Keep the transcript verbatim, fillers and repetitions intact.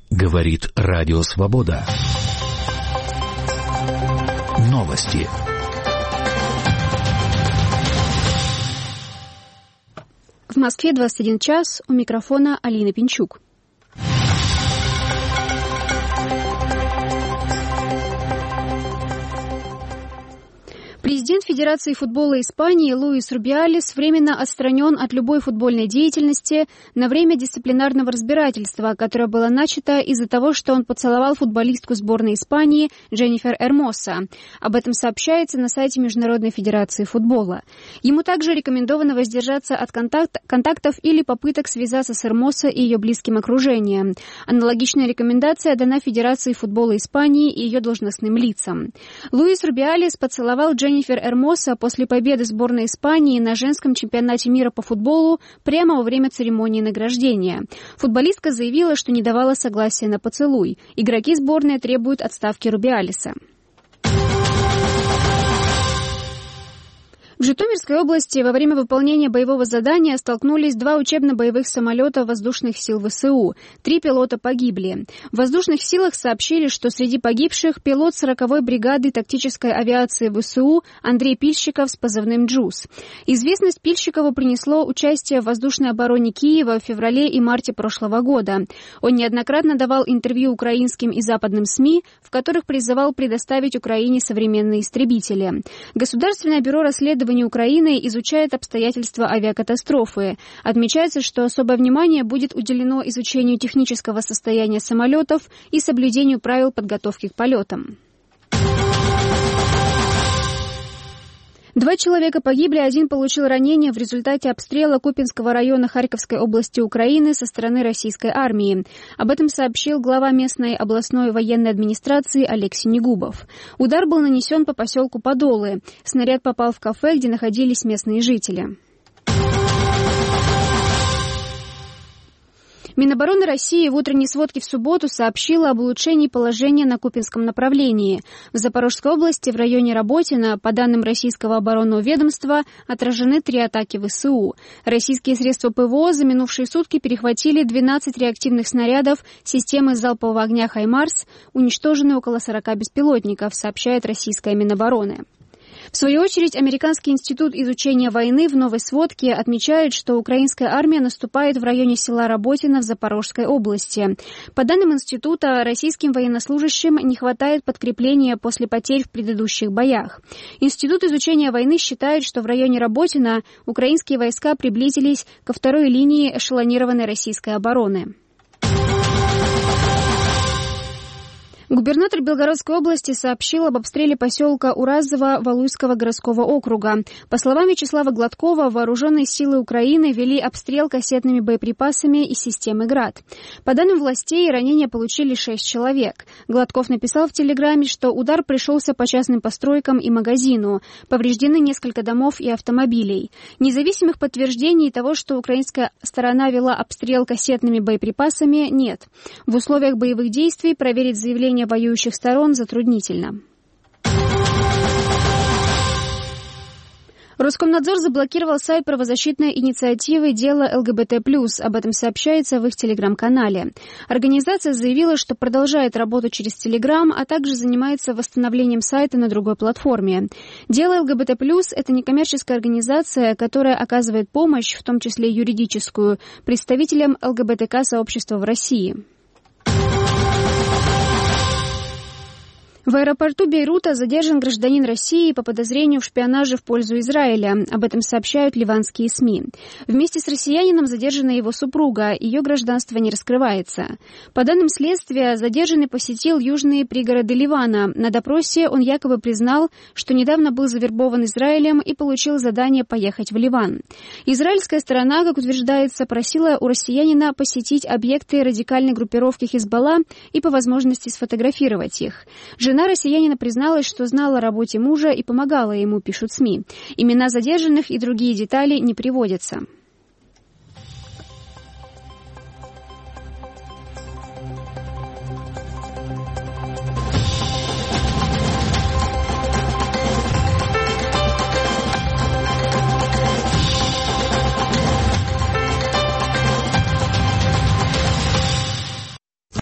Говорит Радио Свобода. Новости. В Москве двадцать один час, у микрофона Алина Пинчук. Президент Федерации футбола Испании Луис Рубиалес временно отстранен от любой футбольной деятельности на время дисциплинарного разбирательства, которое было начато из-за того, что он поцеловал футболистку сборной Испании Дженнифер Эрмоса. Об этом сообщается на сайте Международной Федерации футбола. Ему также рекомендовано воздержаться от контакт, контактов или попыток связаться с Эрмоса и ее близким окружением. Аналогичная рекомендация дана Федерации футбола Испании и ее должностным лицам. Луис Рубиалес поцеловал Дженнифер Дженнифер Эрмоса после победы сборной Испании на женском чемпионате мира по футболу прямо во время церемонии награждения. Футболистка заявила, что не давала согласия на поцелуй. Игроки сборной требуют отставки Рубиалеса. В Житомирской области во время выполнения боевого задания столкнулись два учебно-боевых самолета воздушных сил ВСУ. Три пилота погибли. В воздушных силах сообщили, что среди погибших пилот сороковой бригады тактической авиации ВСУ Андрей Пильщиков с позывным «Джуз». Известность Пильщикову принесло участие в воздушной обороне Киева в феврале и марте прошлого года. Он неоднократно давал интервью украинским и западным СМИ, в которых призывал предоставить Украине современные истребители. Государственное бюро расследований Украины изучает обстоятельства авиакатастрофы. Отмечается, что особое внимание будет уделено изучению технического состояния самолетов и соблюдению правил подготовки к полетам. Два человека погибли, один получил ранения в результате обстрела Купинского района Харьковской области Украины со стороны российской армии. Об этом сообщил глава местной областной военной администрации Олег Синегубов. Удар был нанесен по поселку Подолы. Снаряд попал в кафе, где находились местные жители. Минобороны России в утренней сводке в субботу сообщила об улучшении положения на Купинском направлении. В Запорожской области в районе Работино, по данным российского оборонного ведомства, отражены три атаки ВСУ. Российские средства ПВО за минувшие сутки перехватили двенадцать реактивных снарядов системы залпового огня «Хаймарс», уничтожены около сорока беспилотников, сообщает российская Минобороны. В свою очередь, Американский институт изучения войны в новой сводке отмечает, что украинская армия наступает в районе села Работино в Запорожской области. По данным института, российским военнослужащим не хватает подкрепления после потерь в предыдущих боях. Институт изучения войны считает, что в районе Работино украинские войска приблизились ко второй линии эшелонированной российской обороны. Губернатор Белгородской области сообщил об обстреле поселка Уразово Валуйского городского округа. По словам Вячеслава Гладкова, вооруженные силы Украины вели обстрел кассетными боеприпасами из системы «Град». По данным властей, ранения получили шесть человек. Гладков написал в Телеграме, что удар пришелся по частным постройкам и магазину. Повреждены несколько домов и автомобилей. Независимых подтверждений того, что украинская сторона вела обстрел кассетными боеприпасами, нет. В условиях боевых действий проверить заявление воюющих сторон затруднительно. Роскомнадзор заблокировал сайт правозащитной инициативы «Дело ЛГБТ плюс». Об этом сообщается в их телеграм-канале. Организация заявила, что продолжает работу через Телеграм, а также занимается восстановлением сайта на другой платформе. «Дело ЛГБТ плюс» — это некоммерческая организация, которая оказывает помощь, в том числе юридическую, представителям ЛГБТК-сообщества в России. В аэропорту Бейрута задержан гражданин России по подозрению в шпионаже в пользу Израиля. Об этом сообщают ливанские СМИ. Вместе с россиянином задержана его супруга. Ее гражданство не раскрывается. По данным следствия, задержанный посетил южные пригороды Ливана. На допросе он якобы признал, что недавно был завербован Израилем и получил задание поехать в Ливан. Израильская сторона, как утверждается, просила у россиянина посетить объекты радикальной группировки Хизбалла и по возможности сфотографировать их. Жена россиянина призналась, что знала о работе мужа и помогала ему, пишут СМИ. Имена задержанных и другие детали не приводятся.